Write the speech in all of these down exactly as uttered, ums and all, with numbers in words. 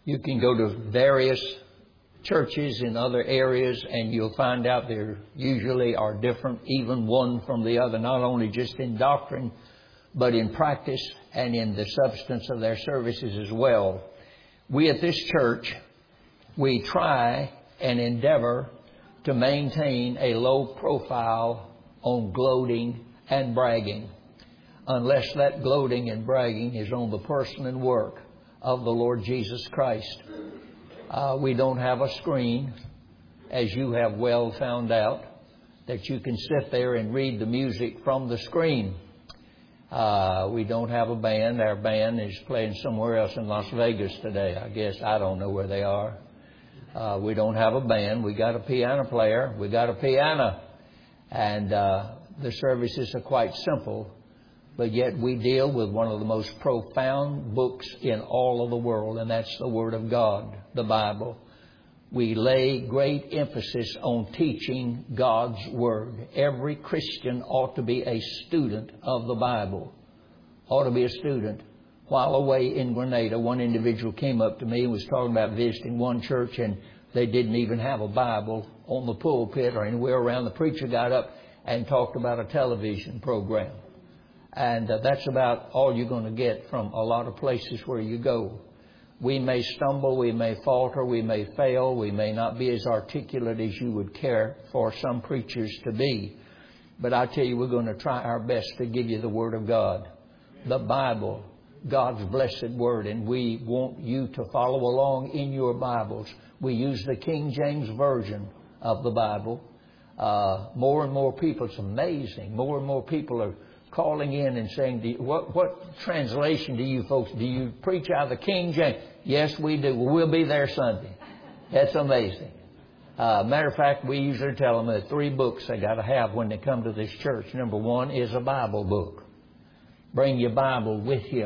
You can go to various churches in other areas and you'll find out they usually are different, even one from the other, not only just in doctrine, but in practice and in the substance of their services as well. We at this church, we try and endeavor to maintain a low profile on gloating and bragging, unless that gloating and bragging is on the person and work of the Lord Jesus Christ. Uh, we don't have a screen, as you have well found out, that you can sit there and read the music from the screen. Uh, we don't have a band. Our band is playing somewhere else in Las Vegas today. I guess I don't know where they are. Uh, we don't have a band. We got a piano player. We got a piano. And uh, the services are quite simple. But yet we deal with one of the most profound books in all of the world, and that's the Word of God, the Bible. We lay great emphasis on teaching God's Word. Every Christian ought to be a student of the Bible. Ought to be a student. While away in Grenada, one individual came up to me and was talking about visiting one church, and they didn't even have a Bible on the pulpit or anywhere around. The preacher got up and talked about a television program. And uh, that's about all you're going to get from a lot of places where you go. We may stumble, we may falter, we may fail, we may not be as articulate as you would care for some preachers to be. But I tell you, we're going to try our best to give you the Word of God, the Bible, God's blessed Word. And we want you to follow along in your Bibles. We use the King James Version of the Bible. Uh, more and more people, it's amazing, more and more people are calling in and saying, do you, what, what translation do you folks, do you preach out of the King James? Yes, we do. Well, we'll be there Sunday. That's amazing. Uh, matter of fact, we usually tell them that three books they got to have when they come to this church. Number one is a Bible book. Bring your Bible with you.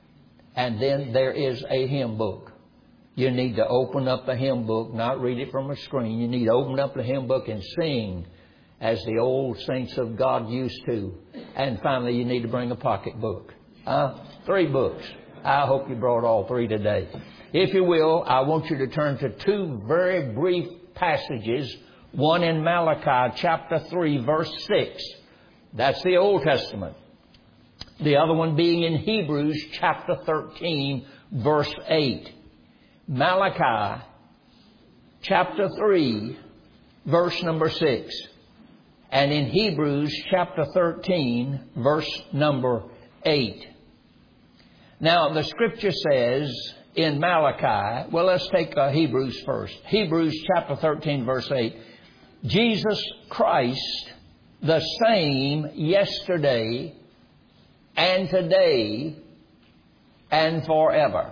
And then there is a hymn book. You need to open up the hymn book, not read it from a screen. You need to open up the hymn book and sing as the old saints of God used to. And finally, you need to bring a pocketbook. Uh, three books. I hope you brought all three today. If you will, I want you to turn to two very brief passages. One in Malachi chapter three, verse six. That's the Old Testament. The other one being in Hebrews chapter thirteen, verse eight. Malachi chapter three, verse number six. And in Hebrews chapter thirteen, verse number eight. Now, the Scripture says in Malachi, well, let's take uh, Hebrews first. Hebrews chapter thirteen, verse eight. Jesus Christ, the same yesterday and today and forever.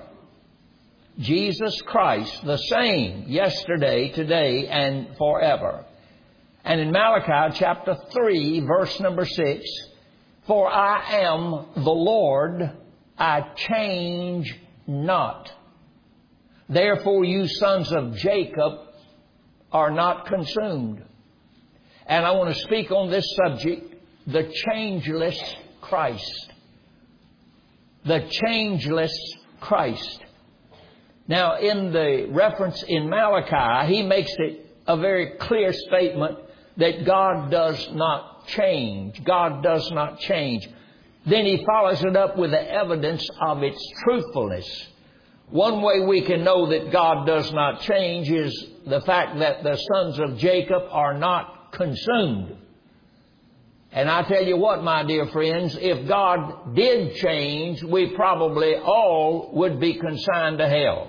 Jesus Christ, the same yesterday, today, and forever. And in Malachi chapter three, verse number six, for I am the Lord, I change not. Therefore you sons of Jacob are not consumed. And I want to speak on this subject, the changeless Christ. The changeless Christ. Now, in the reference in Malachi, he makes it a very clear statement that God does not change. God does not change. Then he follows it up with the evidence of its truthfulness. One way we can know that God does not change is the fact that the sons of Jacob are not consumed. And I tell you what, my dear friends, if God did change, we probably all would be consigned to hell.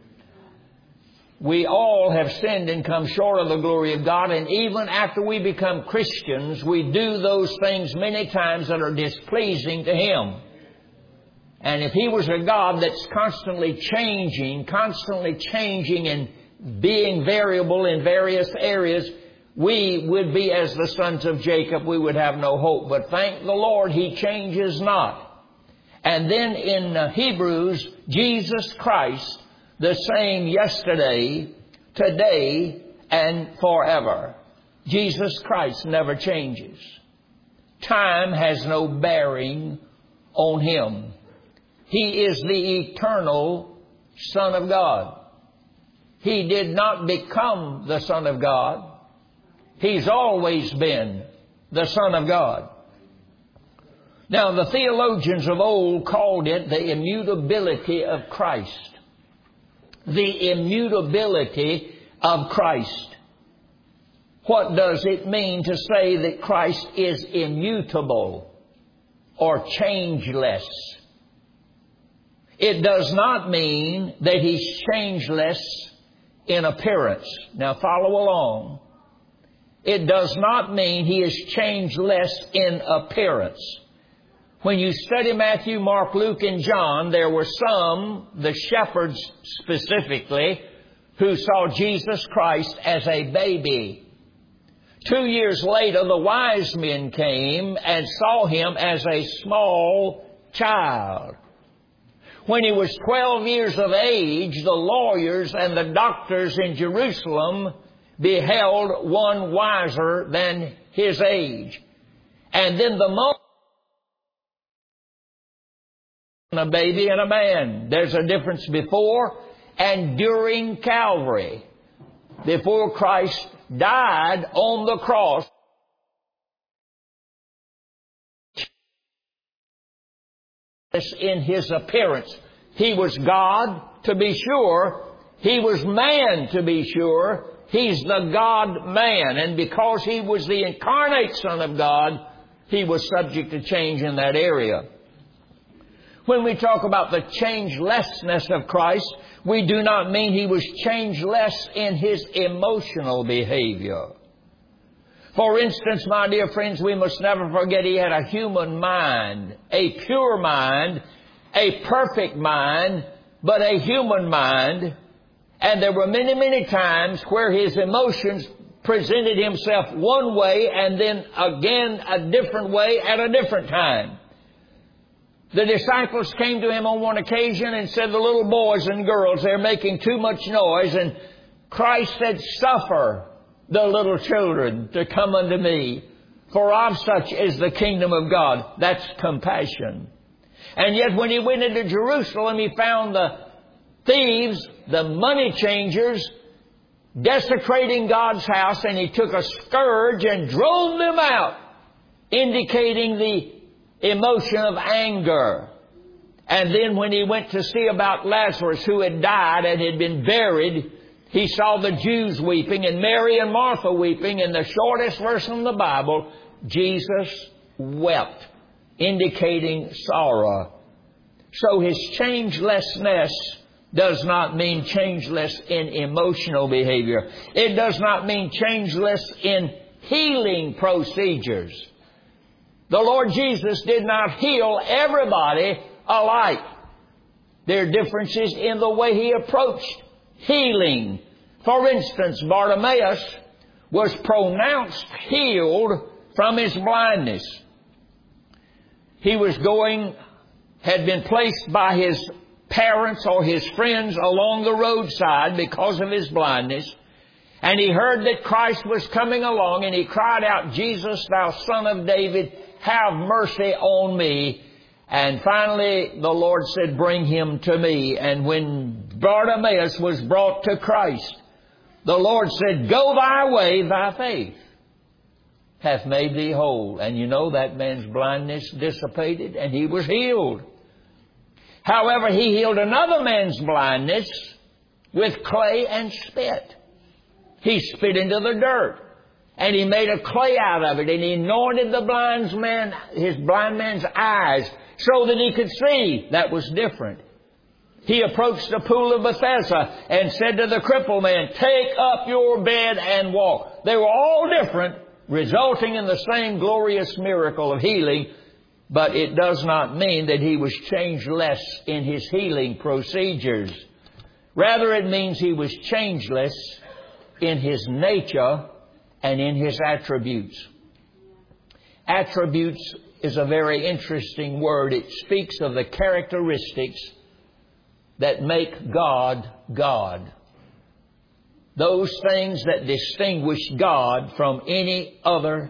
We all have sinned and come short of the glory of God. And even after we become Christians, we do those things many times that are displeasing to Him. And if He was a God that's constantly changing, constantly changing and being variable in various areas, we would be as the sons of Jacob. We would have no hope. But thank the Lord, He changes not. And then in Hebrews, Jesus Christ, the same yesterday, today, and forever. Jesus Christ never changes. Time has no bearing on Him. He is the eternal Son of God. He did not become the Son of God. He's always been the Son of God. Now, the theologians of old called it the immutability of Christ. The immutability of Christ. What does it mean to say that Christ is immutable or changeless? It does not mean that He's changeless in appearance. Now follow along. It does not mean He is changeless in appearance. When you study Matthew, Mark, Luke, and John, there were some, the shepherds specifically, who saw Jesus Christ as a baby. Two years later, the wise men came and saw Him as a small child. When He was twelve years of age, the lawyers and the doctors in Jerusalem beheld one wiser than His age. And then the moment a baby and a man. There's a difference before and during Calvary. Before Christ died on the cross, in His appearance. He was God, to be sure. He was man, to be sure. He's the God-man. And because He was the incarnate Son of God, He was subject to change in that area. When we talk about the changelessness of Christ, we do not mean He was changeless in His emotional behavior. For instance, my dear friends, we must never forget He had a human mind, a pure mind, a perfect mind, but a human mind. And there were many, many times where His emotions presented Himself one way and then again a different way at a different time. The disciples came to Him on one occasion and said, the little boys and girls, they're making too much noise. And Christ said, suffer the little children to come unto me, for of such is the kingdom of God. That's compassion. And yet when He went into Jerusalem, He found the thieves, the money changers, desecrating God's house, and He took a scourge and drove them out, indicating the emotion of anger. And then when He went to see about Lazarus, who had died and had been buried, He saw the Jews weeping and Mary and Martha weeping. In the shortest verse in the Bible, Jesus wept, indicating sorrow. So His changelessness does not mean changeless in emotional behavior. It does not mean changeless in healing procedures. The Lord Jesus did not heal everybody alike. There are differences in the way He approached healing. For instance, Bartimaeus was pronounced healed from his blindness. He was going, had been placed by his parents or his friends along the roadside because of his blindness. And he heard that Christ was coming along, and he cried out, Jesus, thou Son of David, have mercy on me. And finally the Lord said, bring him to me. And when Bartimaeus was brought to Christ, the Lord said, go thy way, thy faith hath made thee whole. And you know, that man's blindness dissipated and he was healed. However, He healed another man's blindness with clay and spit. He spit into the dirt, and He made a clay out of it, and He anointed the blind man, his blind man's eyes, so that he could see. That was different. He approached the pool of Bethesda and said to the crippled man, take up your bed and walk. They were all different, resulting in the same glorious miracle of healing, but it does not mean that He was changeless in His healing procedures. Rather, it means He was changeless in His nature and in His attributes. Attributes is a very interesting word. It speaks of the characteristics that make God, God. Those things that distinguish God from any other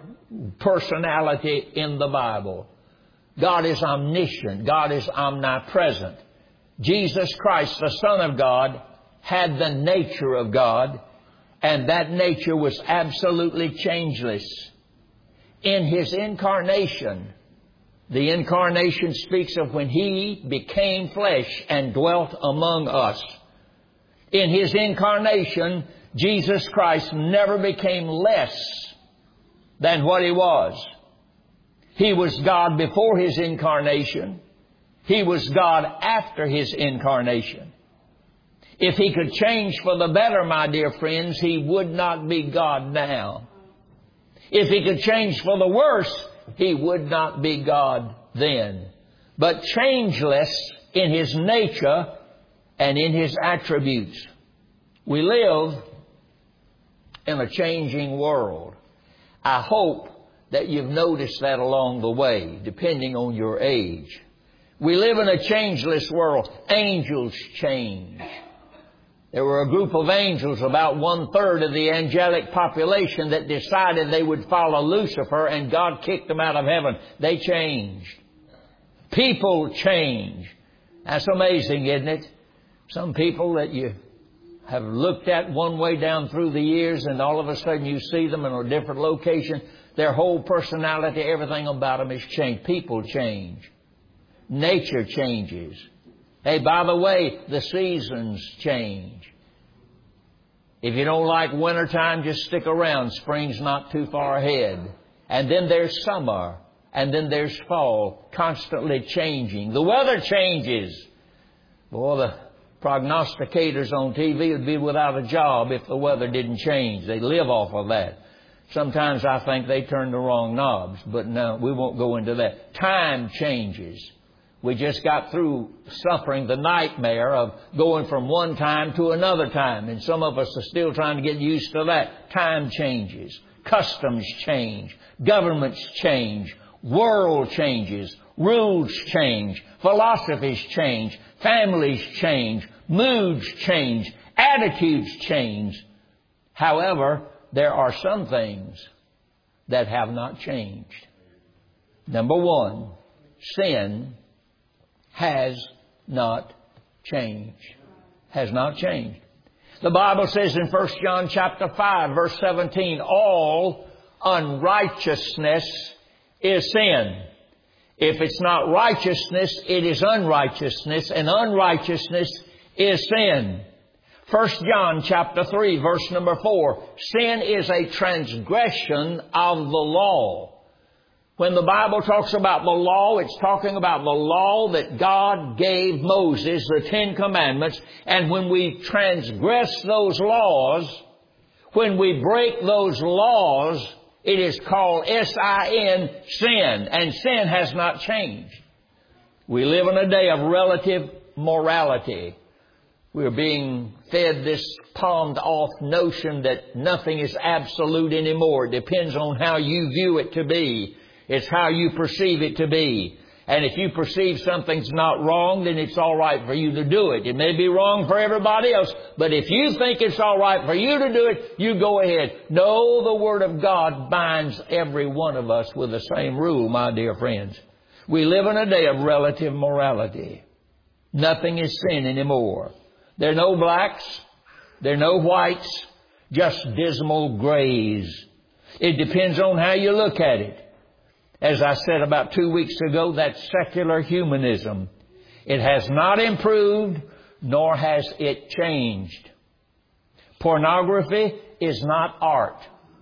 personality in the Bible. God is omniscient. God is omnipresent. Jesus Christ, the Son of God, had the nature of God, and that nature was absolutely changeless. In His incarnation, the incarnation speaks of when He became flesh and dwelt among us. In His incarnation, Jesus Christ never became less than what He was. He was God before His incarnation. He was God after His incarnation. If He could change for the better, my dear friends, He would not be God now. If He could change for the worse, He would not be God then. But changeless in His nature and in His attributes. We live in a changing world. I hope that you've noticed that along the way, depending on your age. We live in a changeless world. Angels change. There were a group of angels, about one-third of the angelic population, that decided they would follow Lucifer, and God kicked them out of heaven. They changed. People change. That's amazing, isn't it? Some people that you have looked at one way down through the years, and all of a sudden you see them in a different location. Their whole personality, everything about them has changed. People change. Nature changes. Hey, by the way, the seasons change. If you don't like wintertime, just stick around. Spring's not too far ahead. And then there's summer. And then there's fall. Constantly changing. The weather changes. Boy, the prognosticators on T V would be without a job if the weather didn't change. They live off of that. Sometimes I think they turn the wrong knobs. But no, we won't go into that. Time changes. We just got through suffering the nightmare of going from one time to another time. And some of us are still trying to get used to that. Time changes. Customs change. Governments change. World changes. Rules change. Philosophies change. Families change. Moods change. Attitudes change. However, there are some things that have not changed. Number one, sin has not changed. Has not changed. The Bible says in First John chapter five, verse seventeen, all unrighteousness is sin. If it's not righteousness, it is unrighteousness, and unrighteousness is sin. First John chapter three, verse number four, sin is a transgression of the law. When the Bible talks about the law, it's talking about the law that God gave Moses, the Ten Commandments. And when we transgress those laws, when we break those laws, it is called S I N, sin. And sin has not changed. We live in a day of relative morality. We're being fed this palmed off notion that nothing is absolute anymore. It depends on how you view it to be. It's how you perceive it to be. And if you perceive something's not wrong, then it's all right for you to do it. It may be wrong for everybody else, but if you think it's all right for you to do it, you go ahead. No, the Word of God binds every one of us with the same rule, my dear friends. We live in a day of relative morality. Nothing is sin anymore. There are no blacks. There are no whites. Just dismal grays. It depends on how you look at it. As I said about two weeks ago, that's secular humanism. It has not improved, nor has it changed. Pornography is not art.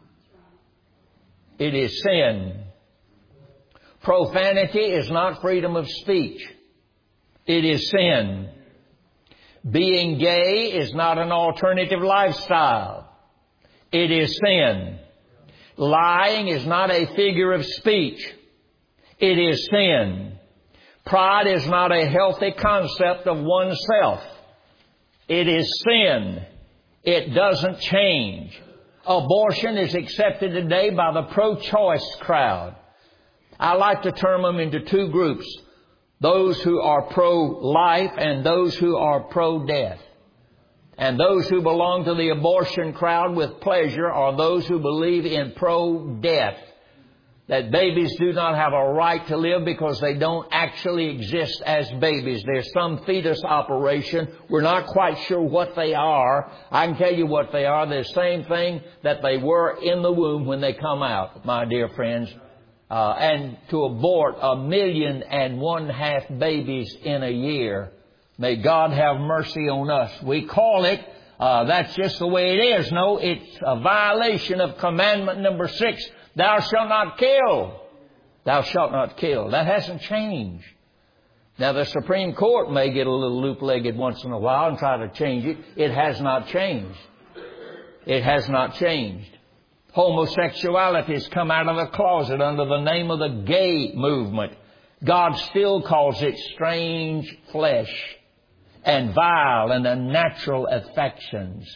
It is sin. Profanity is not freedom of speech. It is sin. Being gay is not an alternative lifestyle. It is sin. Lying is not a figure of speech. It is sin. Pride is not a healthy concept of oneself. It is sin. It doesn't change. Abortion is accepted today by the pro-choice crowd. I like to term them into two groups. Those who are pro-life and those who are pro-death. And those who belong to the abortion crowd with pleasure are those who believe in pro-death. That babies do not have a right to live because they don't actually exist as babies. There's some fetus operation. We're not quite sure what they are. I can tell you what they are. They're the same thing that they were in the womb when they come out, my dear friends. Uh, and to abort a million and one half babies in a year. May God have mercy on us. We call it, uh, that's just the way it is. No, it's a violation of commandment number six. Thou shalt not kill. Thou shalt not kill. That hasn't changed. Now the Supreme Court may get a little loop-legged once in a while and try to change it. It has not changed. It has not changed. Homosexuality has come out of the closet under the name of the gay movement. God still calls it strange flesh and vile and unnatural affections.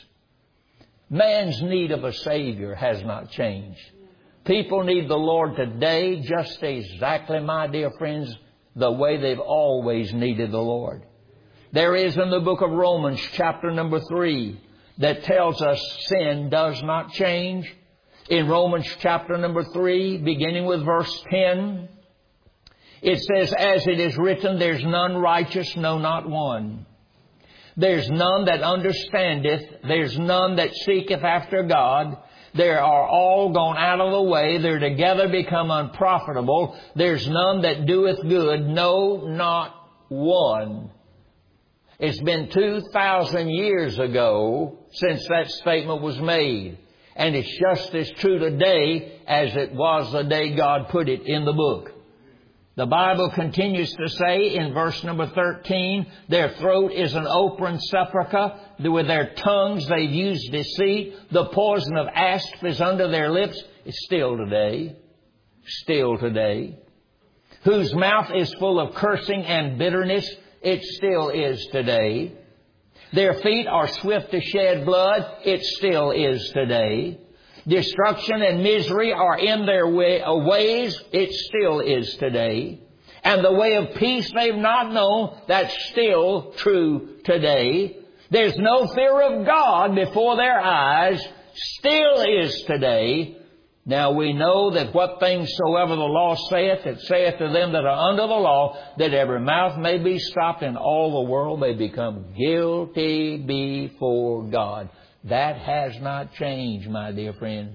Man's need of a Savior has not changed. People need the Lord today just exactly, my dear friends, the way they've always needed the Lord. There is in the book of Romans, chapter number three, that tells us sin does not change. In Romans chapter number three, beginning with verse ten, it says, as it is written, there's none righteous, no, not one. There's none that understandeth. There's none that seeketh after God. They are all gone out of the way. They're together become unprofitable. There's none that doeth good. No, not one. It's been two thousand years ago since that statement was made. And it's just as true today as it was the day God put it in the book. The Bible continues to say in verse number thirteen, their throat is an open sepulchre. With their tongues they've used deceit. The poison of asp is under their lips. It's still today. Still today. Whose mouth is full of cursing and bitterness. It still is today. Their feet are swift to shed blood. It still is today. Destruction and misery are in their way, uh, ways. It still is today. And the way of peace they've not known. That's still true today. There's no fear of God before their eyes. Still is today. Now we know that what things soever the law saith, it saith to them that are under the law, that every mouth may be stopped and all the world may become guilty before God. That has not changed, my dear friend.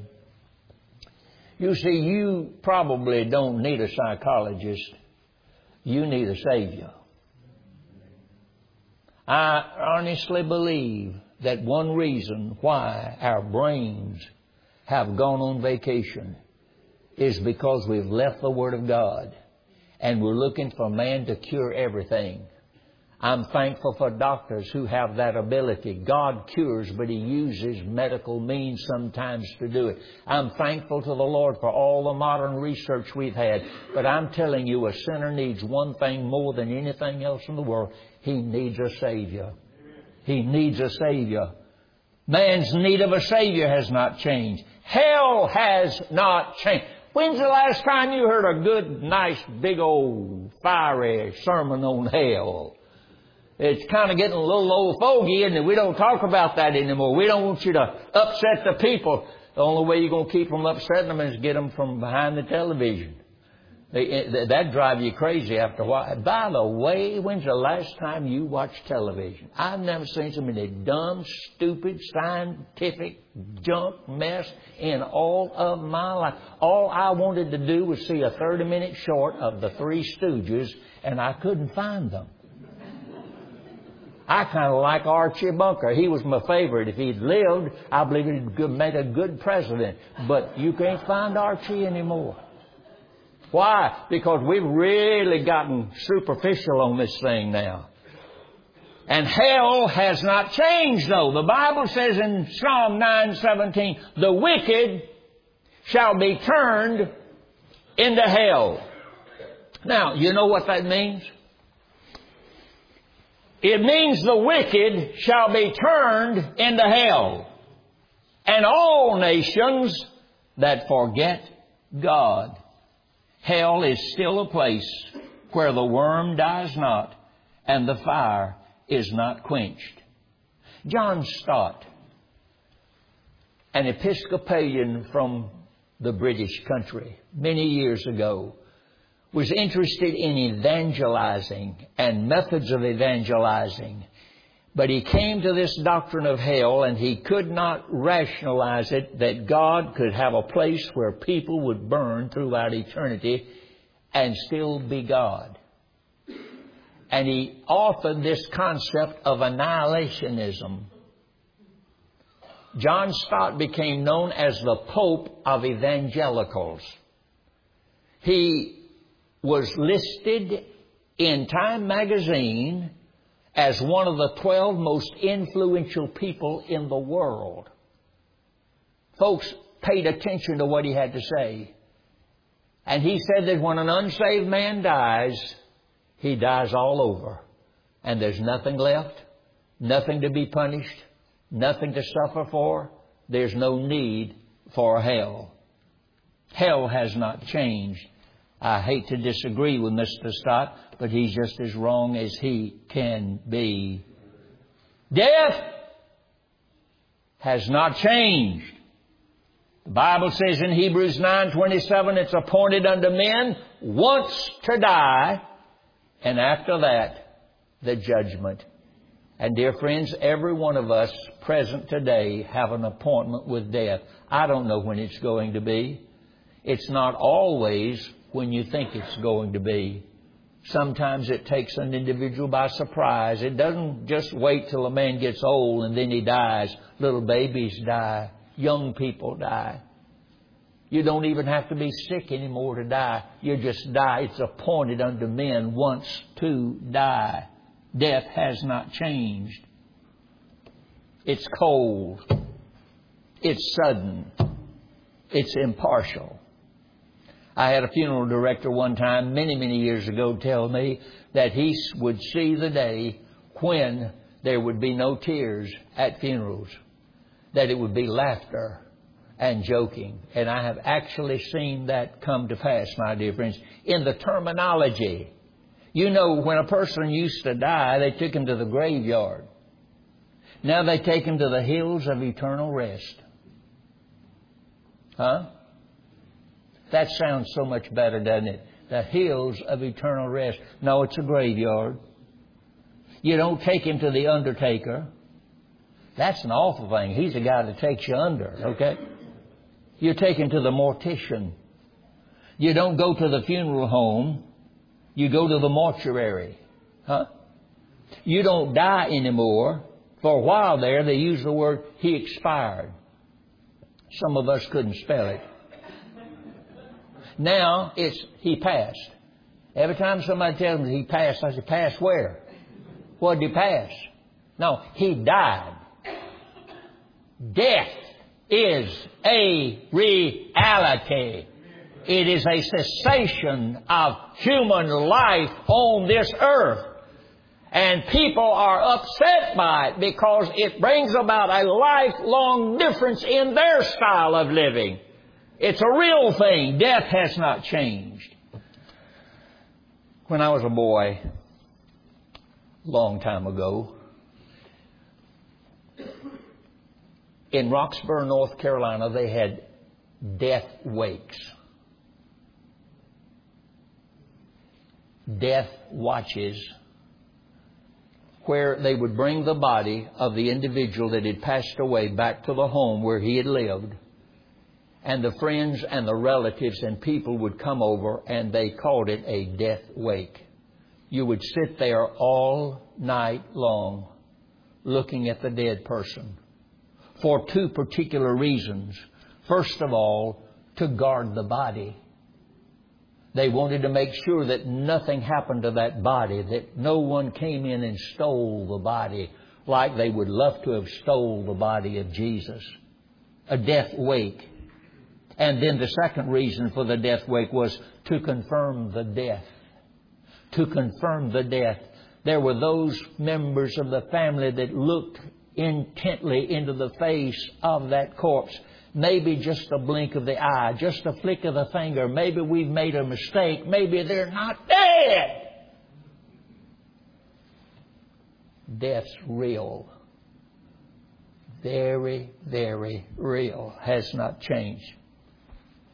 You see, you probably don't need a psychologist. You need a Savior. I honestly believe that one reason why our brains have gone on vacation is because we've left the Word of God and we're looking for man to cure everything. I'm thankful for doctors who have that ability. God cures, but He uses medical means sometimes to do it. I'm thankful to the Lord for all the modern research we've had. But I'm telling you, a sinner needs one thing more than anything else in the world. He needs a Savior. He needs a Savior. Man's need of a Savior has not changed. Hell has not changed. When's the last time you heard a good, nice, big old, fiery sermon on hell? It's kind of getting a little old fogey, and we don't talk about that anymore. We don't want you to upset the people. The only way you're going to keep them upsetting them is get them from behind the television. That drive you crazy after a while. By the way, when's the last time you watched television? I've never seen so many dumb, stupid, scientific junk mess in all of my life. All I wanted to do was see a thirty-minute short of the Three Stooges, and I couldn't find them. I kind of like Archie Bunker. He was my favorite. If he'd lived, I believe he'd make a good president. But you can't find Archie anymore. Why? Because we've really gotten superficial on this thing now. And hell has not changed, though. The Bible says in Psalm nine seventeen, the wicked shall be turned into hell. Now, you know what that means? It means the wicked shall be turned into hell, and all nations that forget God. Hell is still a place where the worm dies not and the fire is not quenched. John Stott, an Episcopalian from the British country, many years ago, was interested in evangelizing and methods of evangelizing. But he came to this doctrine of hell, and he could not rationalize it that God could have a place where people would burn throughout eternity and still be God. And he authored this concept of annihilationism. John Stott became known as the Pope of Evangelicals. He was listed in Time magazine as one of the twelve most influential people in the world. Folks paid attention to what he had to say. And he said that when an unsaved man dies, he dies all over. And there's nothing left, nothing to be punished, nothing to suffer for. There's no need for hell. Hell has not changed. I hate to disagree with Mister Stott, but he's just as wrong as he can be. Death has not changed. The Bible says in Hebrews nine twenty-seven, it's appointed unto men once to die, and after that, the judgment. And dear friends, every one of us present today have an appointment with death. I don't know when it's going to be. It's not always when you think it's going to be. Sometimes it takes an individual by surprise. It doesn't just wait till a man gets old and then he dies. Little babies die. Young people die. You don't even have to be sick anymore to die. You just die. It's appointed unto men once to die. Death has not changed. It's cold. It's sudden. It's impartial. I had a funeral director one time, many, many years ago, tell me that he would see the day when there would be no tears at funerals, that it would be laughter and joking. And I have actually seen that come to pass, my dear friends, in the terminology. You know, when a person used to die, they took him to the graveyard. Now they take him to the hills of eternal rest. Huh? That sounds so much better, doesn't it? The hills of eternal rest. No, it's a graveyard. You don't take him to the undertaker. That's an awful thing. He's the guy that takes you under, okay? You take him to the mortician. You don't go to the funeral home. You go to the mortuary. Huh? You don't die anymore. For a while there, they used the word, he expired. Some of us couldn't spell it. Now it's he passed. Every time somebody tells me he passed, I say, passed where? What did he pass? No, he died. Death is a reality. It is a cessation of human life on this earth. And people are upset by it because it brings about a lifelong difference in their style of living. It's a real thing. Death has not changed. When I was a boy, a long time ago, in Roxborough, North Carolina, they had death wakes. Death watches, where they would bring the body of the individual that had passed away back to the home where he had lived. And the friends and the relatives and people would come over, and they called it a death wake. You would sit there all night long looking at the dead person for two particular reasons. First of all, to guard the body. They wanted to make sure that nothing happened to that body, that no one came in and stole the body like they would love to have stole the body of Jesus. A death wake. And then the second reason for the death wake was to confirm the death. To confirm the death. There were those members of the family that looked intently into the face of that corpse. Maybe just a blink of the eye, just a flick of the finger. Maybe we've made a mistake. Maybe they're not dead. Death's real. Very, very real. Has not changed.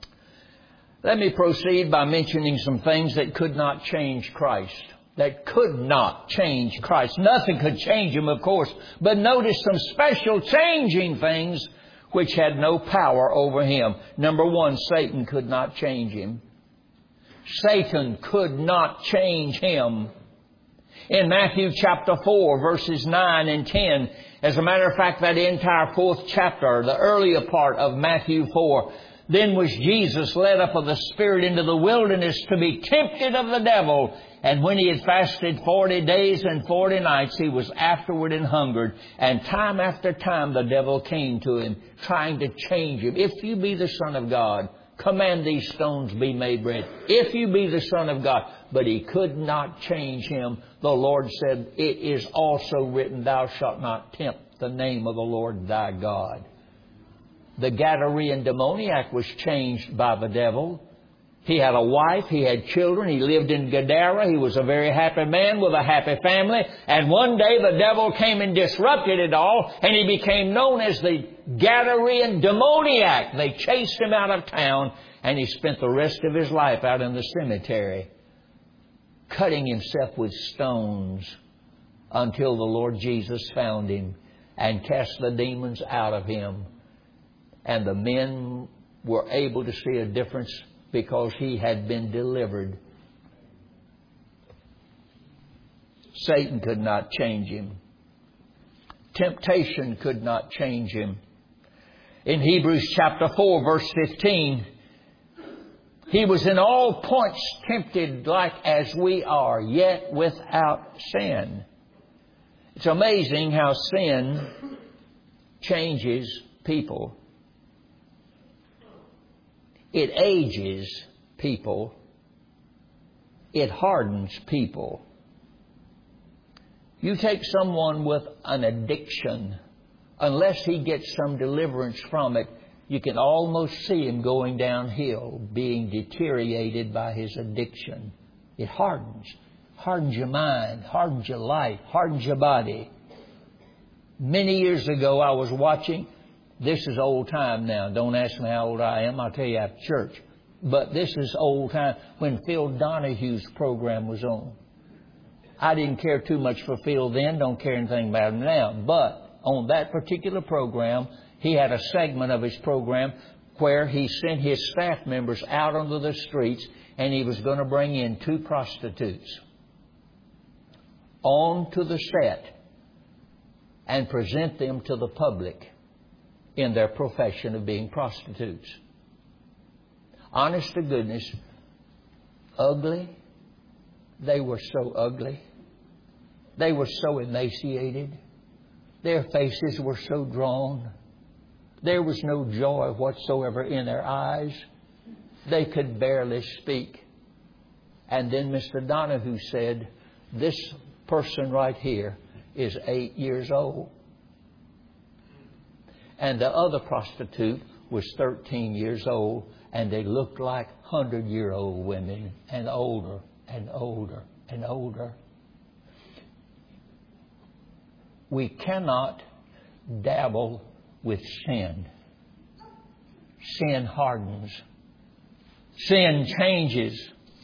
Let me proceed by mentioning some things that could not change Christ. That could not change Christ. Nothing could change Him, of course. But notice some special changing things which had no power over Him. Number one, Satan could not change Him. Satan could not change Him. In Matthew chapter four, verses nine and ten, as a matter of fact, that entire fourth chapter, the earlier part of Matthew four, then was Jesus led up of the Spirit into the wilderness to be tempted of the devil. And when He had fasted forty days and forty nights, He was afterward and hungered. And time after time the devil came to Him, trying to change Him. If you be the Son of God, command these stones be made bread. If you be the Son of God. But He could not change Him. The Lord said, it is also written, thou shalt not tempt the name of the Lord thy God. The Gadarene demoniac was changed by the devil. He had a wife, he had children, he lived in Gadara, he was a very happy man with a happy family. And one day the devil came and disrupted it all, and he became known as the Gadarene demoniac. They chased him out of town, and he spent the rest of his life out in the cemetery, cutting himself with stones until the Lord Jesus found him and cast the demons out of him. And the men were able to see a difference because he had been delivered. Satan could not change him. Temptation could not change him. In Hebrews chapter four, verse fifteen, he was in all points tempted like as we are, yet without sin. It's amazing how sin changes people. It ages people. It hardens people. You take someone with an addiction, unless he gets some deliverance from it, you can almost see him going downhill, being deteriorated by his addiction. It hardens. Hardens your mind, hardens your life, hardens your body. Many years ago I was watching, this is old time now. Don't ask me how old I am. I'll tell you after church. But this is old time when Phil Donahue's program was on. I didn't care too much for Phil then. Don't care anything about him now. But on that particular program, he had a segment of his program where he sent his staff members out onto the streets, and he was going to bring in two prostitutes onto the set and present them to the public in their profession of being prostitutes. Honest to goodness, ugly. They were so ugly. They were so emaciated. Their faces were so drawn. There was no joy whatsoever in their eyes. They could barely speak. And then Mister Donahue said, this person right here is eight years old. And the other prostitute was thirteen years old, and they looked like hundred-year-old women, and older and older and older. We cannot dabble with sin. Sin hardens. Sin changes.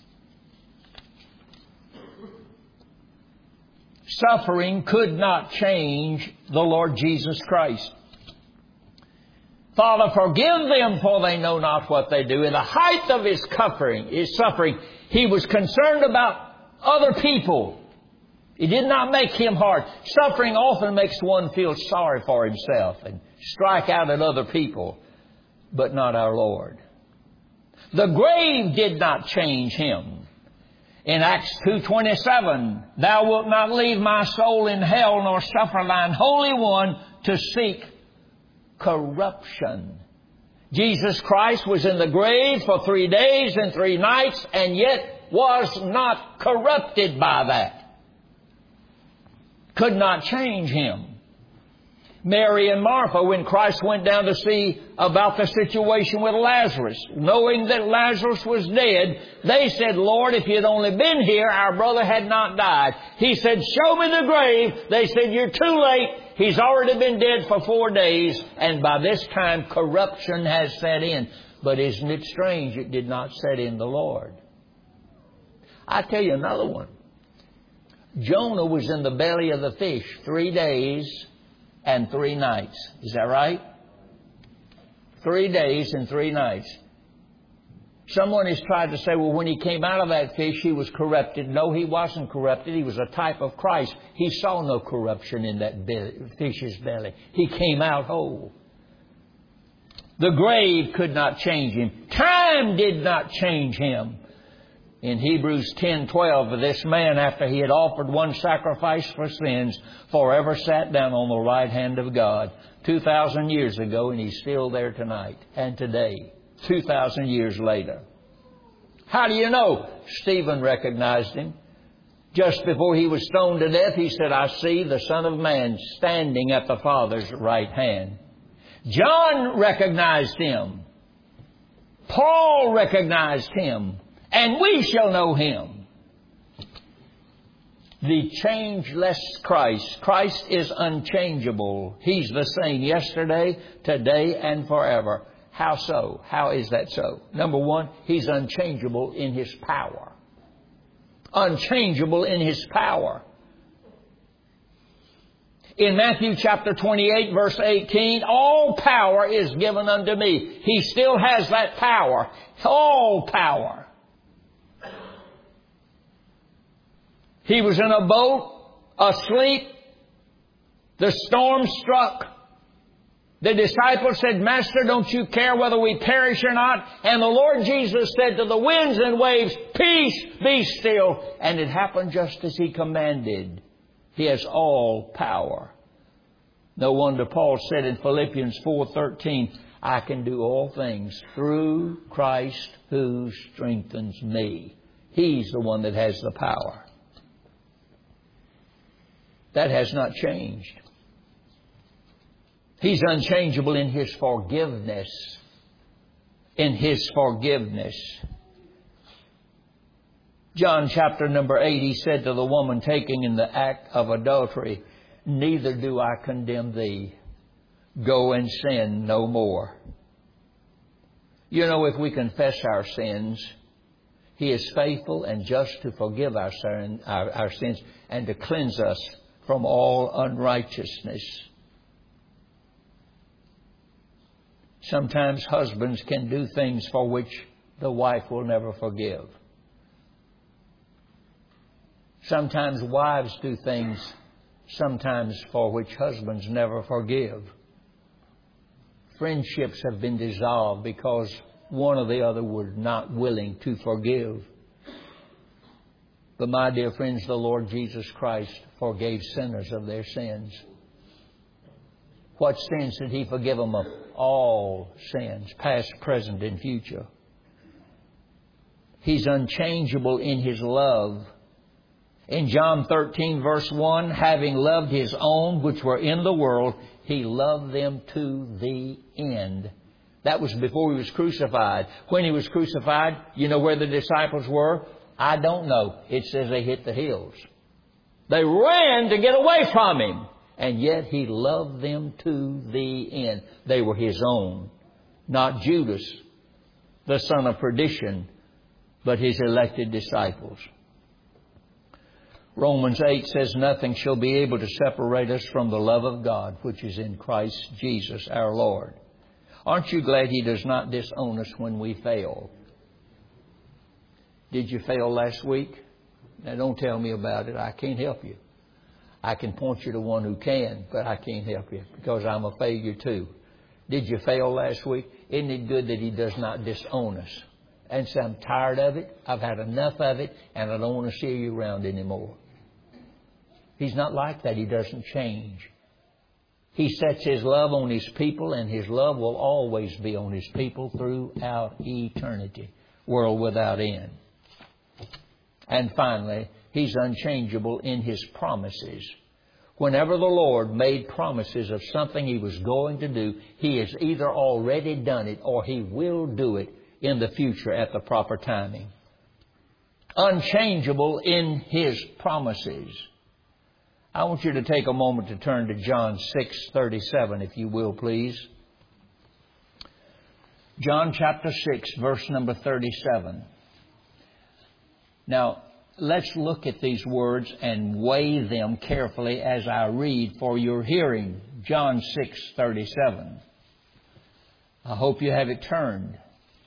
Suffering could not change the Lord Jesus Christ. Father, forgive them, for they know not what they do. In the height of His suffering, His suffering, He was concerned about other people. It did not make Him hard. Suffering often makes one feel sorry for himself and strike out at other people, but not our Lord. The grave did not change Him. In Acts two twenty-seven, thou wilt not leave my soul in hell, nor suffer thine Holy One to seek corruption. Jesus Christ was in the grave for three days and three nights, and yet was not corrupted by that. Could not change Him. Mary and Martha, when Christ went down to see about the situation with Lazarus, knowing that Lazarus was dead, they said, Lord, if you had only been here, our brother had not died. He said, show me the grave. They said, you're too late. He's already been dead for four days. And by this time, corruption has set in. But isn't it strange it did not set in the Lord? I tell you another one. Jonah was in the belly of the fish three days and three nights. Is that right? Three days and three nights. Someone has tried to say, well, when he came out of that fish, he was corrupted. No, he wasn't corrupted. He was a type of Christ. He saw no corruption in that belly, fish's belly. He came out whole. The grave could not change him. Time did not change him. In Hebrews ten twelve, this man, after he had offered one sacrifice for sins, forever sat down on the right hand of God. Two thousand years ago, and he's still there tonight and today. Two thousand years later. How do you know? Stephen recognized him. Just before he was stoned to death, he said, I see the Son of Man standing at the Father's right hand. John recognized him. Paul recognized him. And we shall know him. The changeless Christ. Christ is unchangeable. He's the same yesterday, today, and forever. How so? How is that so? Number one, He's unchangeable in His power. Unchangeable in His power. In Matthew chapter twenty-eight, verse eighteen, all power is given unto me. He still has that power. All power. He was in a boat, asleep. The storm struck. The disciples said, Master, don't you care whether we perish or not? And the Lord Jesus said to the winds and waves, Peace, be still. And it happened just as He commanded. He has all power. No wonder Paul said in Philippians four thirteen, I can do all things through Christ who strengthens me. He's the one that has the power. That has not changed. He's unchangeable in His forgiveness. In His forgiveness. John chapter number eight, He said to the woman taken in the act of adultery, Neither do I condemn thee. Go and sin no more. You know, if we confess our sins, He is faithful and just to forgive our, sin, our, our sins and to cleanse us from all unrighteousness. Sometimes husbands can do things for which the wife will never forgive. Sometimes wives do things sometimes for which husbands never forgive. Friendships have been dissolved because one or the other were not willing to forgive. But my dear friends, the Lord Jesus Christ forgave sinners of their sins. What sins did He forgive them of? All sins, past, present, and future. He's unchangeable in His love. In John thirteen, verse one, having loved His own which were in the world, He loved them to the end. That was before He was crucified. When He was crucified, you know where the disciples were? I don't know. It says they hit the hills. They ran to get away from Him. And yet He loved them to the end. They were His own. Not Judas, the son of perdition, but His elected disciples. Romans eight says, Nothing shall be able to separate us from the love of God, which is in Christ Jesus our Lord. Aren't you glad He does not disown us when we fail? Did you fail last week? Now don't tell me about it. I can't help you. I can point you to one who can, but I can't help you because I'm a failure too. Did you fail last week? Isn't it good that He does not disown us? And say, I'm tired of it. I've had enough of it, and I don't want to see you around anymore. He's not like that. He doesn't change. He sets His love on His people, and His love will always be on His people throughout eternity, world without end. And finally, He's unchangeable in His promises. Whenever the Lord made promises of something He was going to do, He has either already done it or He will do it in the future at the proper timing. Unchangeable in His promises. I want you to take a moment to turn to John six thirty-seven, if you will, please. John chapter six, verse number thirty-seven. Now, let's look at these words and weigh them carefully as I read for your hearing. John six, thirty-seven. I hope you have it turned.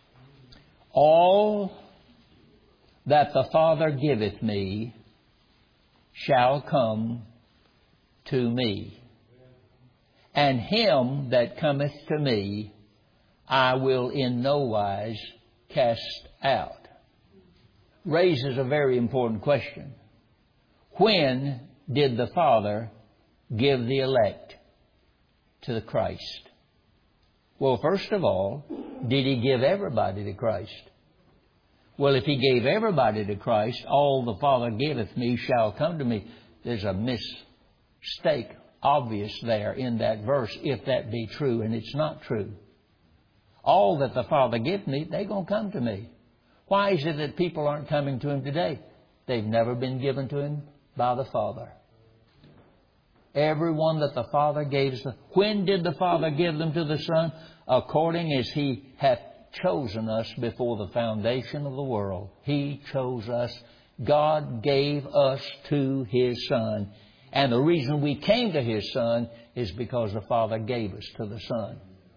All that the Father giveth me shall come to me. And him that cometh to me I will in no wise cast out. Raises a very important question. When did the Father give the elect to the Christ? Well, first of all, did He give everybody to Christ? Well, if He gave everybody to Christ, all the Father giveth me shall come to me. There's a mistake obvious there in that verse, if that be true, and it's not true. All that the Father gives me, they're going to come to me. Why is it that people aren't coming to Him today? They've never been given to Him by the Father. Everyone that the Father gave us. When did the Father give them to the Son? According as He hath chosen us before the foundation of the world. He chose us. God gave us to His Son. And the reason we came to His Son is because the Father gave us to the Son.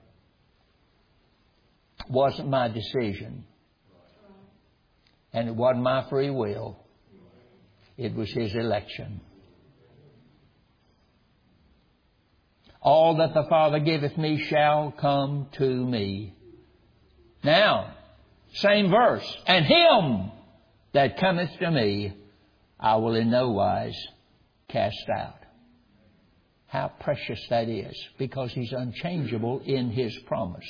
It wasn't my decision. And it wasn't my free will. It was His election. All that the Father giveth me shall come to me. Now, same verse. And him that cometh to me, I will in no wise cast out. How precious that is, because He's unchangeable in His promise.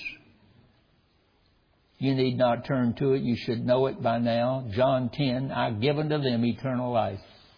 You need not turn to it. You should know it by now. John ten, I've given to them eternal life,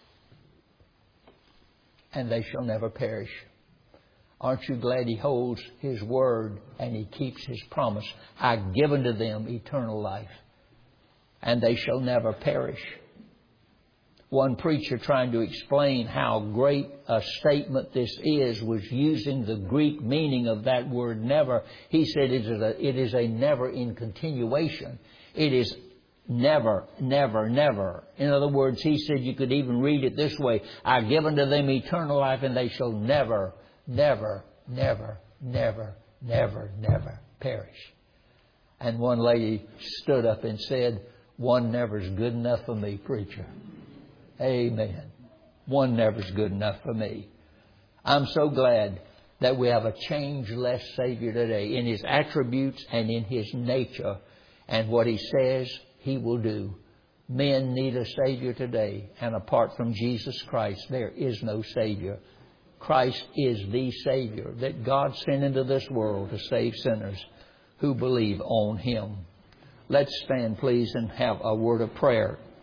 and they shall never perish. Aren't you glad He holds His word and He keeps His promise? I've given to them eternal life, and they shall never perish. One preacher trying to explain how great a statement this is was using the Greek meaning of that word never. He said it is a, it is a never in continuation. It is never, never, never. In other words, he said you could even read it this way. I've given to them eternal life, and they shall never, never, never, never, never, never perish. And one lady stood up and said, one never's good enough for me, preacher. Amen. One never's good enough for me. I'm so glad that we have a changeless Savior today in His attributes and in His nature and what He says He will do. Men need a Savior today, and apart from Jesus Christ, there is no Savior. Christ is the Savior that God sent into this world to save sinners who believe on Him. Let's stand, please, and have a word of prayer.